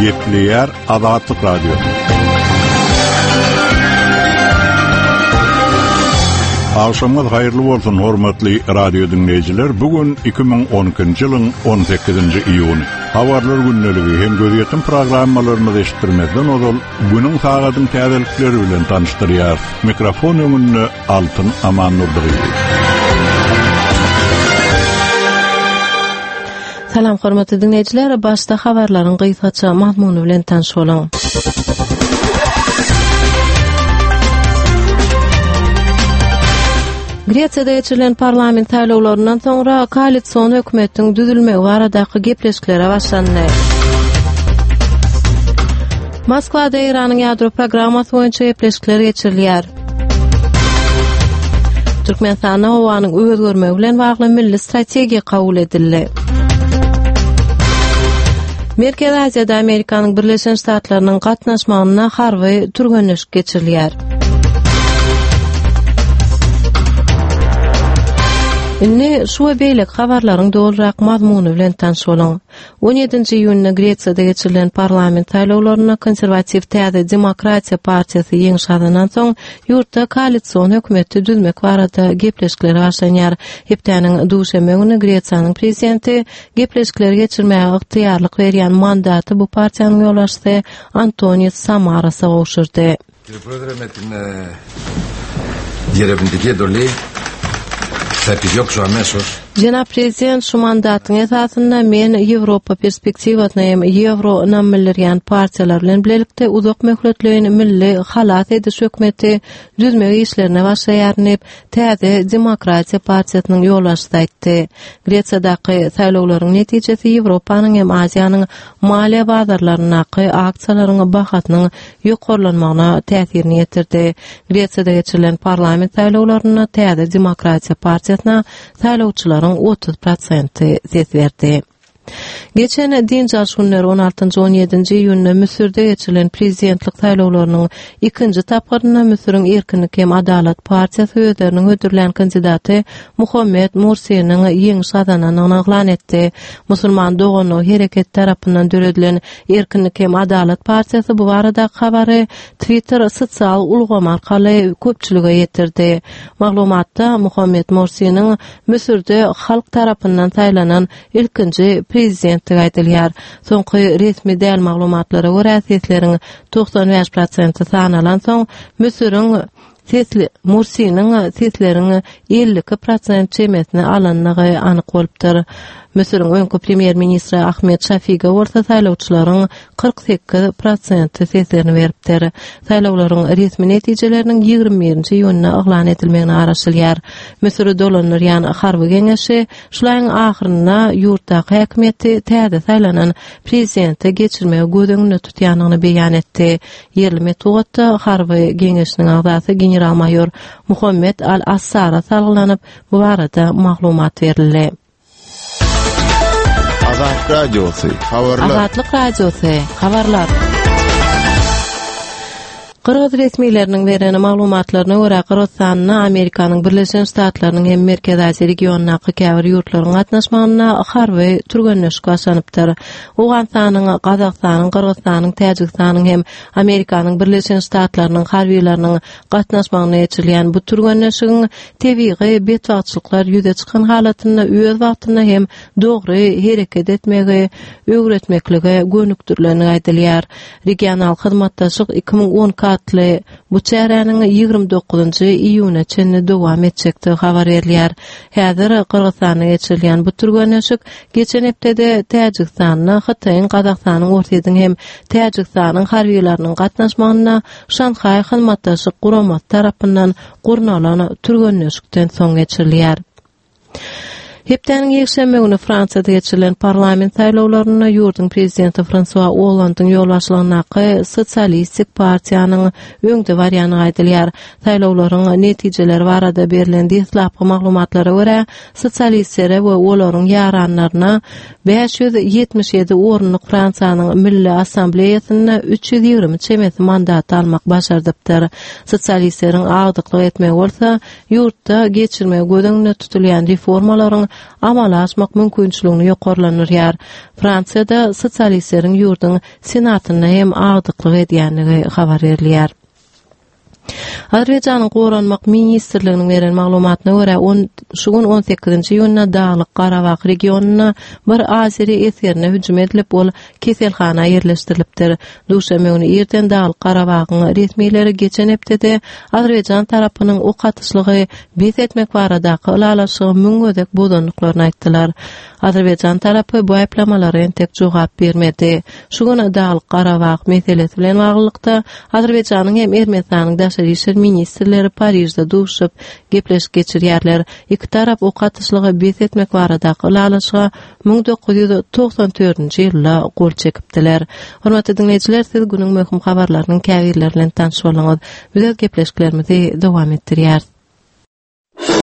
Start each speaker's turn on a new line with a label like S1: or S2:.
S1: Gepleyer Azatlyk Radio. Akşamlar hayırlı bolsun hormatly radio dinleyijiler. Bugün 2012-nji ýylyň 18-nji iýuny. Habarlar günneligi hem gözýetim programmalarymyzy eşitdirmezden ozal günüň sagatyň täzelikleri bilen tanışdyrýar. Mikrofon öňünde Altyn Amannurdy.
S2: Salam hormatly dinleyijiler, başda habarlaryň gysgaça mazmuny bilen tanış bolaň. Gretsiýada geçirilen parlament saýlawlaryndan soňra koalisiýon hökümetiň düzülmegi baradaky gepleşikler başlandy. Moskwada Iranyň ýadro programmasy boýunça gepleşikler geçirilýär. Türkmenistana howanyň özgörmegi bilen bagly milli strategiýa kabul edildi. Merkezi Aziýada Amerikanyň Birleşen Ştatlarynyň gatnaşmagyna harby türgenleşik geçirilýär. Inni şu beýlek habarlaryň dolrak mazmuny bilen tanış bolaň. 17-nji iýunda Gretsiýada geçirilen parlament saýlawlaryna konserwatiw täze Demokratiýa partiýasy ýeňişadan soň ýurtda koalisiýon hökümeti düzmek barada gepleşikler başlanýar. Hepdeniň duşeme güni Gretsiýanyň prezidenti gepleşikler geçirmäge ygtyýarlyk berýän mandaty bu partiýanyň ýolbaşçysy Antonis Samaras'a goşurdy. Jana prezident şu mandatyň esasynda men Ýewropa perspektiwasyna hem Ýewro namyllaryan partiýalar bilen birlikde uzak möhletlerini milli halat ediş hökümeti düzmegi işlerine başlaýarnyp täze Demokratiýa partiýasynyň ýolbaşçysy aýtdy. Gretsiýadaky saýlawlaryň netijesi Ýewropanyň hem Aziýanyň maliýe bazarlarynaky aksiýalaryň bahatynyň ýokarlanmagyna täsirini ýetirdi. Gretsiýada geçirilen parlament saýlawlaryna täze Demokratiýa partiýasyna saýlawçylaryň 30% ses berdi. Geçen dinjal günleri 16-17-nji iýunda Müsürde geçirilen prezidentlik saýlawlarynyň ikinji tapgyryna Müsürň Erkinlik hem Adalat partiýasy özleriniň ödürlen kandidaty Muhammed Mursiýanyň ýeňiş azananyny eglan etdi. Musulman dogany hereket tarapyndan döredilen Erkinlik hem Adalat partiýasy bu barada habary Twitter sosial ulgama arkaly köpçülige ýetirdi. Maglumatda Muhammed Mursiýanyň Müsürde halk tarapyndan saýlanan ilkinji prezidentlik aýdylýar. Soňky resmi däl maglumatlara görä sesleriň 95% sanalan soň Müsürň Mursiýanyň sesleriň 52% çemesini alanyny anyk bolupdyr. Müsürň öňkü premier ministri Ahmet Şafiga bolsa saýlawçylaryň 48% seslerini beripdir. Saýlawlaryň resmi netijeleriniň 21-nji iýunyna eglan edilmegini araşdyrýar. Müsürde dolanýan harby geňeşi şularyň ahyryna ýurtdaky häkimeti täze saýlanan prezidenti geçirmegi gödüňünde tutýanyny beýan etdi. Yerli metodda harby geňeşiniň agzasy general-mayor Muhammed Al-Assara salgylanyp bu barada maglumat berildi.
S3: Azatlyk Radiosu, habarlar.
S2: Azatlyk Radiosu, habarlar. Qırğız resmiýetleriniň berýän maglumatlaryna görä Qırgızstanyň Amerikanyň Birleşen Ştatlarynyň hem Merkezi Aziýa regionunaky käbir ýurtlaryň gatnaşmagyna harby türgenleşik başlanypdyr. Owganstanyň, Gazakstanyň, Qırgızstanyň, Täjikstanyň hem Amerikanyň Birleşen Ştatlarynyň harbiýlarynyň gatnaşmagyna geçirilýän bu türgenleşigiň tebigy betwagçylyklar ýüze çykan halatynda öz wagtynda hem dogry hereket etmegi, öwretmekligi gönükdirleni aýdylýar. Regional hyzmatdaşlyk 2010 bu çäräniň 29-njy iýuna çenli dowam etjekdi habar berilýär. Häzir Qırgızstanda geçirilýän bu türgenleşik geçen hepdede Täjikstanyň, Hytaýyň, Gazakstanyň ortasyň hem Täjikstanyň harbiýlarynyň gatnaşmagyna Şanxay hyzmatdaşlyk guramasy tarapyndan gurnalan türgenleşikden soň geçirilýär. Hepdeniň ýekşembe güni Fransiýada geçirilen parlament saýlawlaryna ýurduň prezidenti François Hollande'ň ýolbaşçylygyna Sosialistik partiýanyň öňde barýany aýdylýar. Saýlawlaryň netijeleri barada berilen deslapky maglumatlara görä, sosialistlere we olaryň ýaranlaryna 577 orunlyk Fransiýanyň Milli Assambleýasyna 320 çemesi mandat almak başardypdyr. Sosialistleriň agdyklyk etmegi bolsa, ýurtda geçirmegi gödüňde tutulýan reformalaryň amala aşmak mümkinçiligini ýokarlanýar ýar. Fransiyada sosialistleriň ýurdun senatyna hem agdyklyk edýänligi habar berilýär. Azerbaýjanyň Goranmak ministrliginiň beren maglumatyna görä, şugun 18-nji ýylyna Daglyk Garabag regionuna bir azeri eserine hüjüm edilip, ol keselhana ýerleşdirilipdir. Duşemy güni erten Daglyk Garabagyň resmiýetleri geçen hepdede Azerbaýjan tarapynyň o katyslygy bet etmek baradaky ulalaşygy müňgedek bodanlyklaryny aýtdylar. Azerbaýjan tarapy bu aýplamalary entek jogap bermedi. Şugun Daglyk Garabag meselesi bilen baglykda Azerbaýjanyň hem Ermenistanyň daşary işler ministrleri Parijde duşup gepleşik geçirýärler. Iki tarap o katyslygy bet etmek baradaky ulalaşyga 1994-nji ýylda gol çekipdiler. Hormatly dinleýijiler, siz günüň möhüm habarlarynyň käbirleri bilen tanışyp bolňyz. Biz gepleşiklerimizi dowam etdirýär.